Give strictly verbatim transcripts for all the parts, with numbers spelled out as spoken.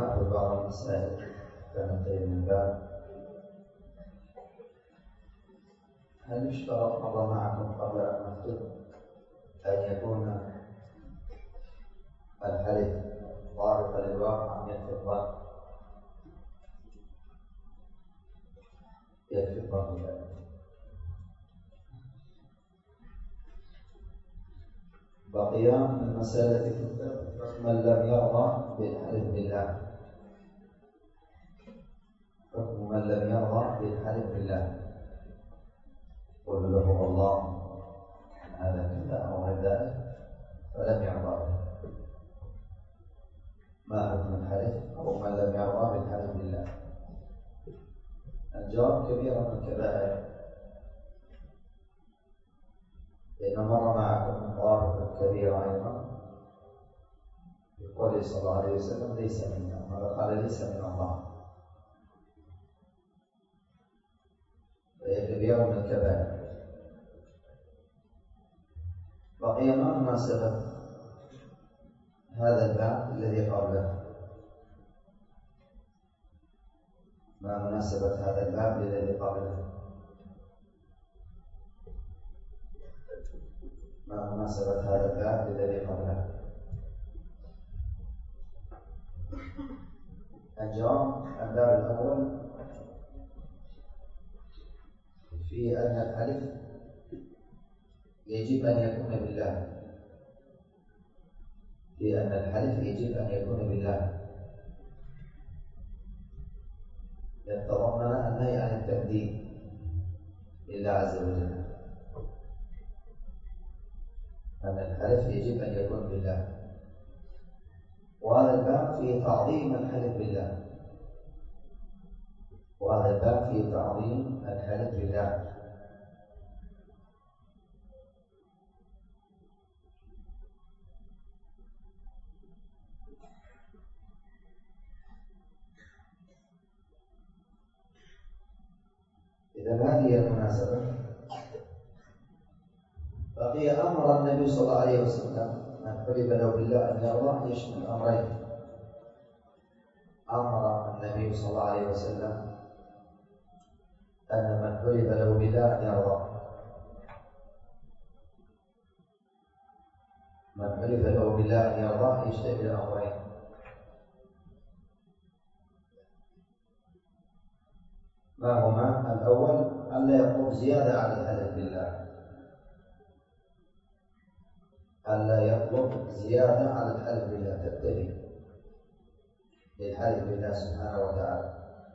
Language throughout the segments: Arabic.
نأخذ بعض المسائل فننتهي من الباب. هل يشترط مضى معكم قبل أن نكتب أن يكون الحلف ضابطا للواقع أم يكفي الظن؟ يكفي الظن ذلك. بقي من مسألة حكم من لم يرضى بالحلف بالله. حكم من لم يرضى بالحلف بالله، قل له والله هذا كذا أو غير ذلك فلم يرضى به. ما حكم الحلف أو من لم يرضى بالحلف بالله؟ الجواب كبيرة من الكبائر، لأن مر معكم ضابط كبيرة أيضا يقول صلى الله عليه وسلم ليس منا، وهذا قال ليس من الله، فهي كبيرة من الكبائر. بقي ما مناسبة هذا الباب الذي قبله؟ ما مناسبة هذا الباب الذي قبله؟ ما مناسبة هذا الباب الذي قبله؟ الجواب: الباب الأول في أن الحلف يجب أن يكون بالله، في أن الحلف يجب أن يكون بالله، يتضمن النهي عن التكذيب لله عز وجل، أن الحلف يجب أن يكون بالله. وهذا الباب فيه تعظيم الحلف بالله، وهذا الباب فيه تعظيم الحلف بالله. إذا هذه المناسبة. بقي أمر النبي صلى الله عليه وسلم من حلف له بالله أن يرضى يشمل أمرين. أمر النبي صلى الله عليه وسلم أن من حلف له بالله أن يرضى، من حلف له بالله أن يرضى يشتمل أمرين. ما هما؟ الأول أن لا يقوم زيادة على الحلف بالله، ألا يطلب زيادة على الحلف بالله، تكتفي بالحلف بالله سبحانه وتعالى،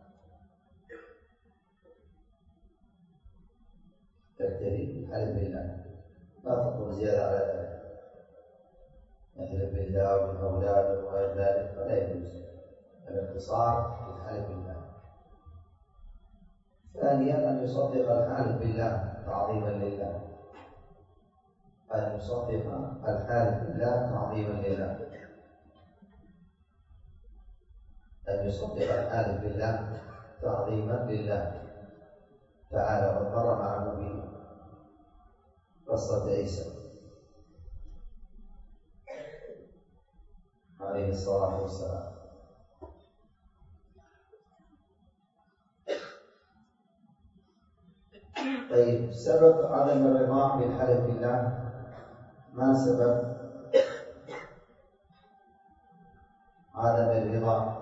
تكتفي بالحلف بالله، لا تطلب زيادة على ذلك، يحلف بالله وبالأولاد وغير ذلك فلا يجوز، الاقتصار بالحلف بالله. ثانيا أن يصدق الحالف بالله تعظيما لله، أن يصدق الحالف بالله تعظيما لله، أن يصدق الحالف بالله تعظيما لله تعالى. قد مر معه به قصة عيسى عليه الصلاة والسلام. طيب، سبب عدم الرضا بالحلف بالله، ما سبب عدم الرضا؟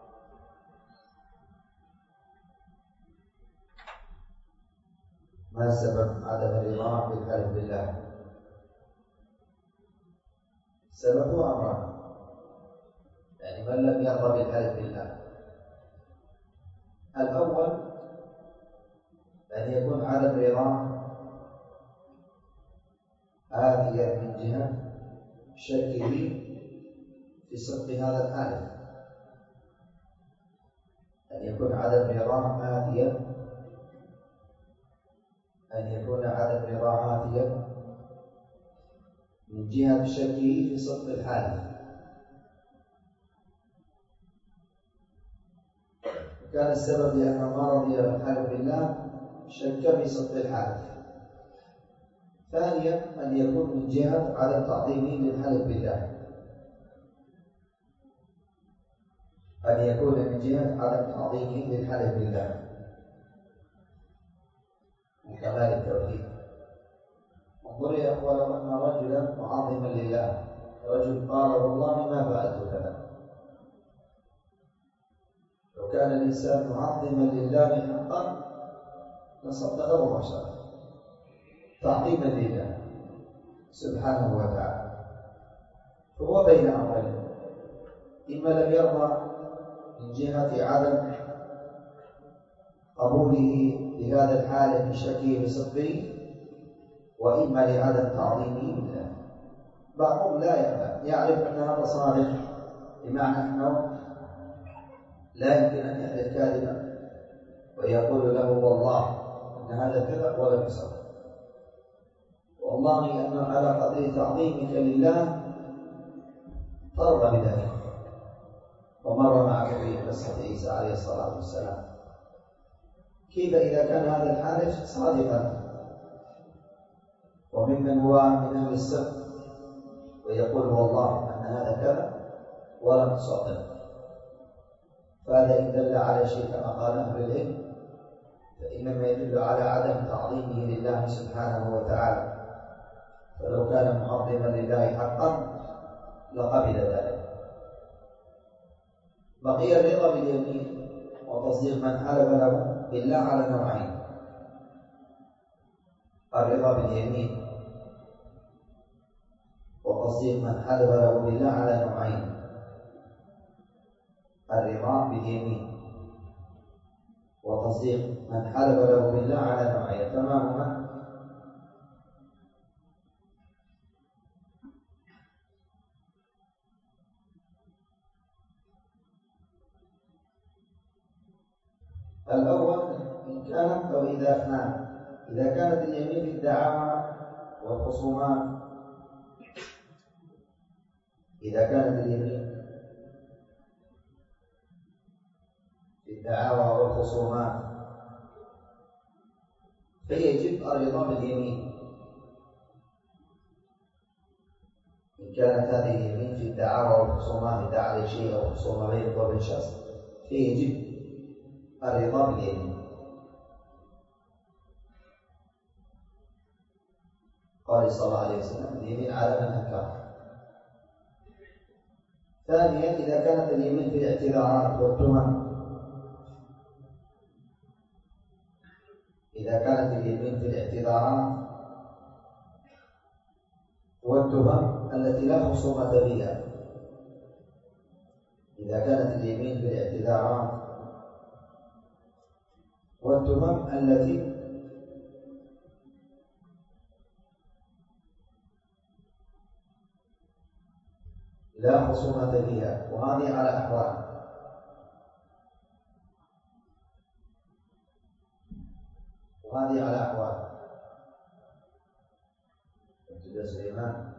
ما سبب عدم الرضا بالحلف بالله؟ سببه أمران، يعني من لم يرضى بالحلف بالله. الأول أن يكون عدم الرضا آتيا من جهة شكه في صدق هذا الحالف، أن يكون عدم الرضا آتيا أن يكون عدم الرضا آتيا من جهة شكه في صدق الحالف. وكان السبب لأن ما رضي الحلف بالله شك في صدق الحالف. ثانيا أن يكون من جهة عدم تعظيمه للحلف بالله، أن يكون من جهة عدم تعظيمه للحلف بالله وكمال التوحيد. انظر يا أخوة، لو أن رجلا معظما لله، رجل قال والله ما فعلت كذا، لو كان الإنسان معظما لله حقا لصدقه مباشرة تعظيما لله سبحانه وتعالى. فهو بين أمرين، إما لم يرضى من جهة عدم قبوله بهذا الحال بشكله بصدقه، وإما لعدم تعظيمه بالله. بعضهم لا يعلم، يعرف أن هذا صادق، بمعنى أنه لا يمكن أن يحدث كاذبا ويقول له والله أن هذا كذا ولم يصدق، والله أنه على قدر تعظيمك لله ترضى بذلك. ومر معك في قصة عيسى عليه الصلاة والسلام، كيف إذا كان هذا الحالف صادقا وممن هو من أهل الصدق ويقول والله أن هذا كذا ولم تصدق، فهذا إن دل على شيء كما قال أهل العلم فإنما يدل على عدم تعظيمه لله سبحانه وتعالى، فلو كان معظما لله حقا لقبل ذلك. بقي الرضا باليمين وتصديق من حلف له بالله على نوعين. الرضا باليمين وتصديق من حلف له بالله على نوعين. الرضا باليمين وتصديق من حلف له بالله على نوعين، فما هما؟ الأول إن كانت أو إذا نعم إذا كانت اليمين في الدعاوى والخصومات، إذا كانت اليمين في الدعاوى والخصومات فيجب الرضا باليمين. إن كانت هذه اليمين في الدعاوى والخصومات، ادعى على شيء أو خصومة بينك وبين شخص، فيجب الرضا باليمين. قال صلى الله عليه وسلم اليمين على من أنكر. ثانيا إذا كانت اليمين في الاعتذارات والتهم، إذا كانت اليمين في الاعتذارات والتهم التي لا خصومة بها، إذا كانت اليمين في الاعتذارات والتهم التي لا خصومة فيها، وهذه على أحوال. وهذه على أحوال ابتدى سليمان.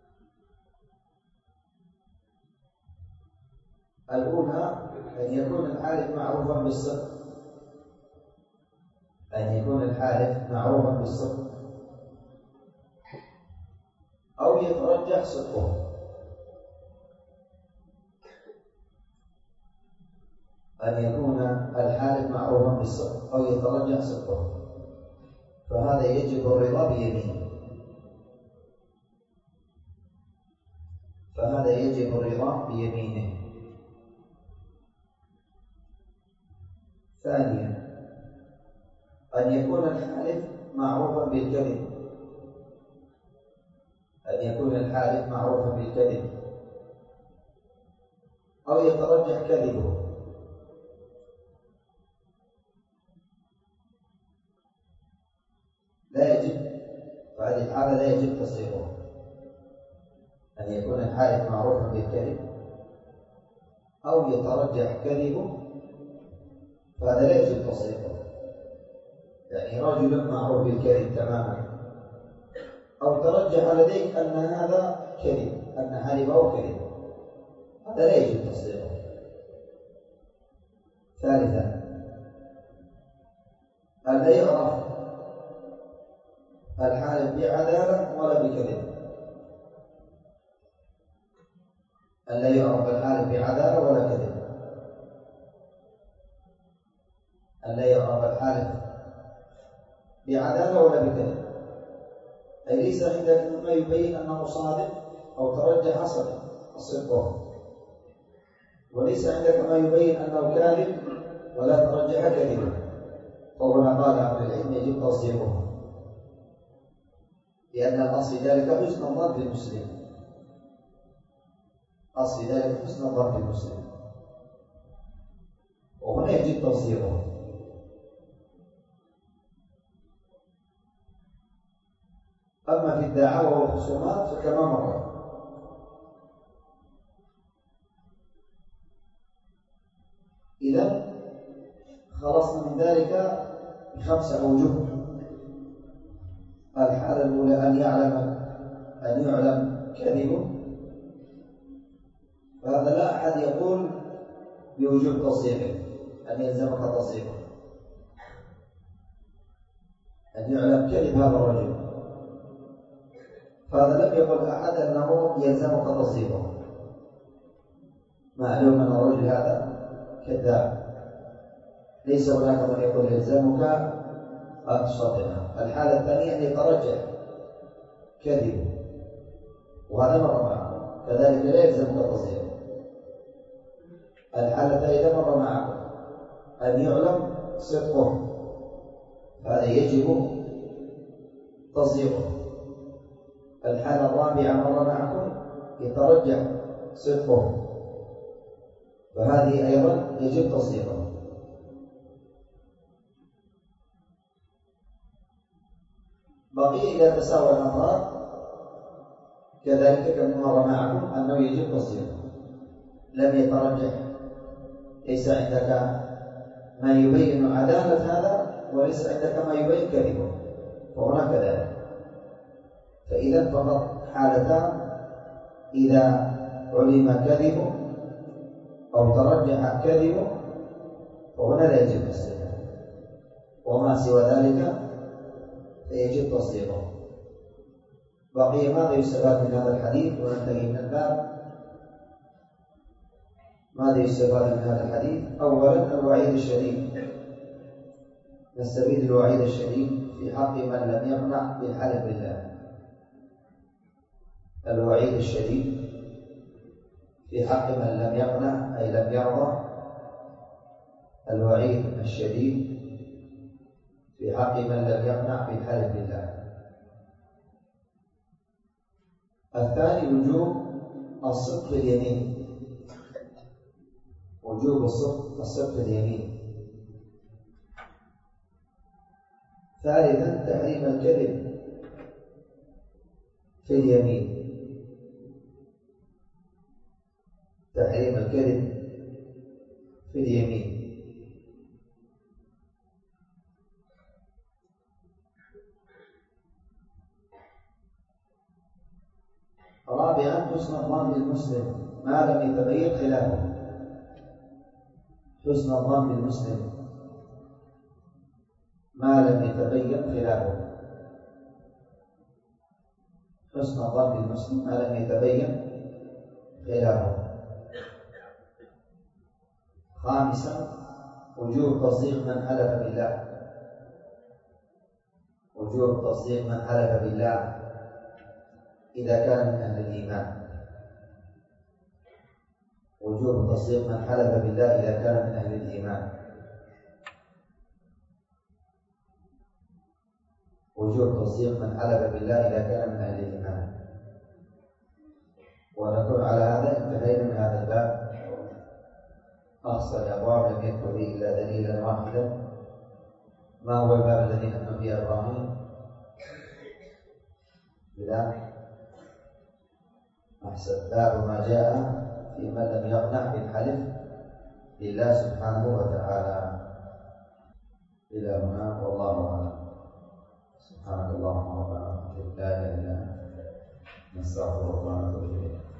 الأولى أن يكون الحالف معروفا بالصدق، أن يكون الحالف معروفا بالصدق أو يترجح صدقه. أن يكون الحالف معروفا بالصدق أو يترجح صدقه، فهذا يجب الرضا بيمينه، فهذا يجب الرضا بيمينه. ثانيا أن يكون الحالف معروفا بالكذب، أن يكون الحالف معروفا بالكذب أو يترجح كذبه. لا يجب، فهذه الحالة لا يجب تصديقه. أن يكون الحالف معروفا بالكذب أو يترجح كذبه، فهذا لا يجب تصديقه. يعني رجل معروف بالكذب تماما أو ترجح لديك أن هذا كذب، أن حلفه كذب، هذا لا يجب تصديقه. ثالثا أن لا يعرف الحالف بعدالة ولا بكذب، أن لا يعرف الحالف بعدالة ولا كذب. الحالف بعدالة ولا بكذب، أي ليس عندك ما يبين أنه صادق أو ترجح صدقه، وليس عندك ما يبين أنه كاذب ولا ترجح كذبه، فهنا قال أهل العلم يجب تصديقه، لأن الأصل ذلك حسن الظن بالمسلم، أصل ذلك حسن الظن بالمسلم، وهنا يجب تصديقه. أما في الدعاوى والخصومات فكما مر. إذا خلصنا من ذلك بخمسة أوجه. الحالة الأولى أن يعلم أن يعلم كذبه، فهذا لا أحد يقول بوجوب تصديقه، أن يلزمك تصديقه، أن يعلم كذب هذا الرجل، فهذا لم يقل أحد أنه يلزمك تصديقه، معلوم أن الرجل هذا كذاب، ليس هناك من يقول يلزمك أن تصدقه. الحالة الثانية أن يترجح كذبه، وهذا مر معه، كذلك لا يلزمك تصديقه. الحالة الثالثة مر معه أن يعلم صدقه، هذا يجب تصديقه. الحالة الرابعة مر معكم يترجح صدقه، فهذه أيضا يجب تصديقه. بقي إذا تساوى الأمران كذلك كما مر معكم أنه يجب تصديقه، لم يترجح، ليس عندك ما يبين عدالة هذا وليس عندك ما يبين كذبه، وهنا كذلك. فإذا فقط حالتان، إذا علم كذبه أو ترجح كذبه فهنا لا يجب تصديقه، وما سوى ذلك فيجب تصديقه. بقي ماذا يستفاد من هذا الحديث وننتهي من الباب؟ ماذا يستفاد من هذا الحديث؟ أولا الوعيد الشديد، نستفيد الوعيد الشديد في حق من لم يقنع بالحلف بالله. الوعيد الشديد في حق من لم يقنع أي لم يرضى، الوعيد الشديد في حق من لم يقنع بالحلف بالله. الثاني وجوب الصدق في اليمين، وجوب الصدق الصدق في اليمين. ثالثا تحريم الكذب في اليمين، تحريم الكذب في اليمين. رابعا حسن الظن بالمسلم ما لم يتبين خلافه، حسن الظن بالمسلم ما لم يتبين خلافه، حسن الظن بالمسلم ما لم يتبين خلافه. خامسا وجوب تصديق من حلف بالله، وجوب تصديق من حلف بالله إذا كان من أهل الإيمان، وجوب تصديق من حلف بالله إذا كان من أهل الإيمان، وجوب تصديق من حلف بالله إذا كان من أهل الإيمان. ونكون على هذا انتهينا من هذا الباب. أخصر الأبواب لم يذكر فيه إلا دليلا واحدا. ما هو الباب الذي نحن فيه إبراهيم؟ بلا أحسن، باب ما جاء في من لم يقنع بالحلف لله سبحانه وتعالى. إلى هنا والله أعلم. سبحانك اللهم وبحمدك لا إله إلا أنت نستغفرك ونتوب إليك.